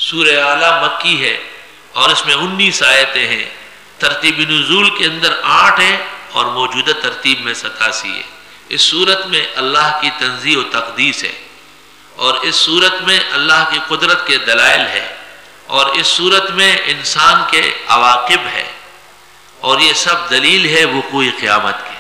سورہ اعلیٰ مکی ہے اور اس میں 19 آیتیں ہیں. ترتیب نزول کے اندر 8 ہیں اور موجودہ ترتیب میں 87 ہے. اس صورت میں اللہ کی تنزیہ و تقدیس ہے اور اس صورت میں اللہ کی قدرت کے دلائل ہے اور اس صورت میں انسان کے عواقب ہے اور یہ سب دلیل ہے وقوع قیامت کی.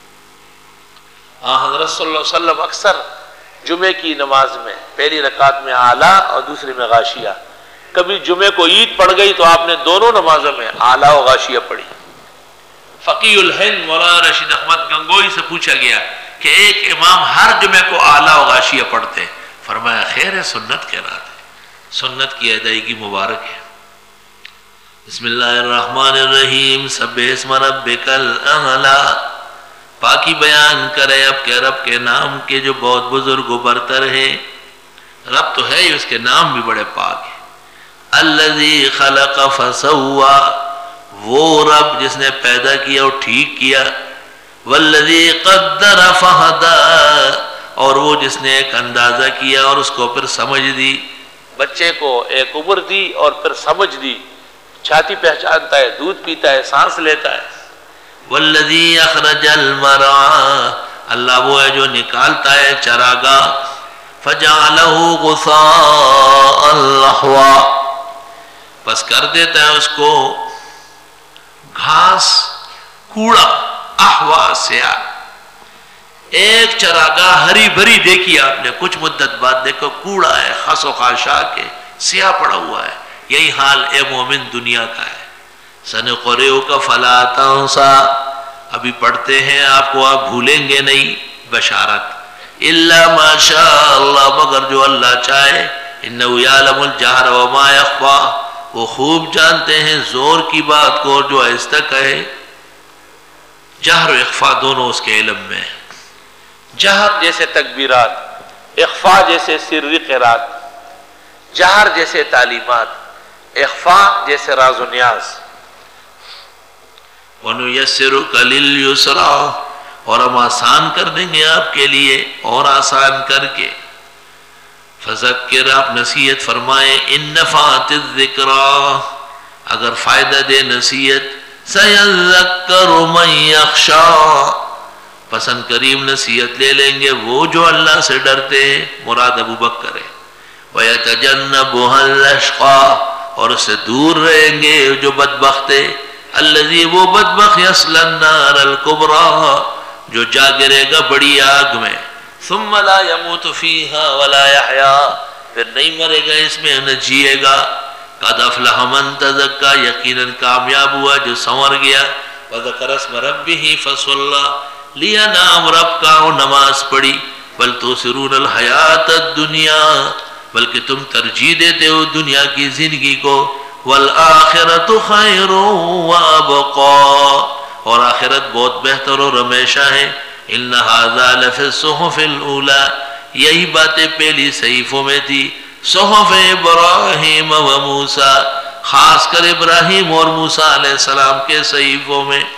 حضرت صلی اللہ علیہ وسلم اکثر جمعے کی نماز میں پہلی رکعت میں اعلیٰ اور دوسری میں غاشیہ، کبھی جمعے کو عید پڑ گئی تو آپ نے دونوں نمازوں میں اعلیٰ و غاشیہ پڑھی. فقی الہند مولانا رشید احمد گنگوئی سے پوچھا گیا کہ ایک امام ہر جمعے کو اعلیٰ و غاشیہ پڑھتے ہیں. فرمایا خیر ہے، سنت کے رات ہے، سنت کی ادائیگی مبارک ہے. بسم اللہ الرحمن الرحیم. سبح اسم ربک الاعلیٰ. پاکی بیان کرے اب کے رب کے نام کے جو بہت بزرگ و برتر ہے. رب تو ہے ہی، اس کے نام بھی بڑے پاک ہیں. الذی خلق فسوا، وہ رب جس نے پیدا کیا اور ٹھیک کیا. والذی قدر فہدی، اور وہ جس نے ایک اندازہ کیا اور اس کو پھر سمجھ دی. بچے کو ایک عمر دی اور پھر سمجھ دی. چھاتی پہچانتا ہے، دودھ پیتا ہے، سانس لیتا ہے. والذی اخرج المرعى، اللہ وہ ہے جو نکالتا ہے چراگاہ. فجعلہ غثاء لحوا، پس کر دیتا ہے اس کو گھاس کوڑا. احوا سیاہ، ایک چراگاہ ہری بھری دیکھی آپ نے، کچھ مدت بعد دیکھو کوڑا ہے، خس و خاشاک ہے، سیاہ پڑا ہوا ہے. یہی حال اے مومن دنیا کا ہے. سنقرئک فلا تنسا، ابھی پڑھتے ہیں آپ کو، آپ بھولیں گے نہیں. بشارت الا ما شاء اللہ، مگر جو اللہ چاہے. انہ یعلم الجہر وما یخفی، وہ خوب جانتے ہیں زور کی بات کو اور جو آہستہ کہے. جہر و اخفا دونوں اس کے علم میں. جہر جیسے تکبیرات، اخفا جیسے سری قرات. جہر جیسے تعلیمات، اخفا جیسے راز و نیاز. وَنُيَسِّرُكَ لِلْيُسْرَىٰ، اور ہم آسان کر دیں گے آپ کے لیے اور آسان کر کے. فَذَكِّرْ، آپ نصیحت فرمائیں. إِن نَفَعَتِ الذِّكْرَىٰ، اگر فائدہ دے نصیحت. سَيَذَّكَّرُ مَن يَخْشَىٰ، پسند کریم نصیحت لے لیں گے وہ جو اللہ سے ڈرتے ہیں. مراد ابو بکر ہے. وَيَتَجَنَّبُهَا الْأَشْقَىٰ، اور اس سے دور رہیں گے جو بدبخت ہے. الذی، وہ بدبخت. یصلی النار الکبریٰ، جو جا گرے گا بڑی آگ میں. ثم لا يموت فیہا ولا یحییٰ، پھر نہیں مرے گا اس میں نہ جیے گا. قد افلح من تزکیٰ، یقیناً کامیاب ہوا جو سنور گیا. وذکر اسم ربہ فصلی، لیا نام رب کا اور نماز پڑھی. بل تؤثرون الحیات الدنیا، بلکہ تم ترجیح دیتے ہو دنیا کی زندگی کو. والآخرۃ خیر وابقیٰ، اور آخرت بہت بہتر اور ہمیشہ ہے. ان ھذا لفی الصحف الاولی، یہی باتیں پہلی صحیفوں میں تھی. صحف ابراہیم و موسیٰ، خاص کر ابراہیم اور موسیٰ علیہ السلام کے صحیفوں میں.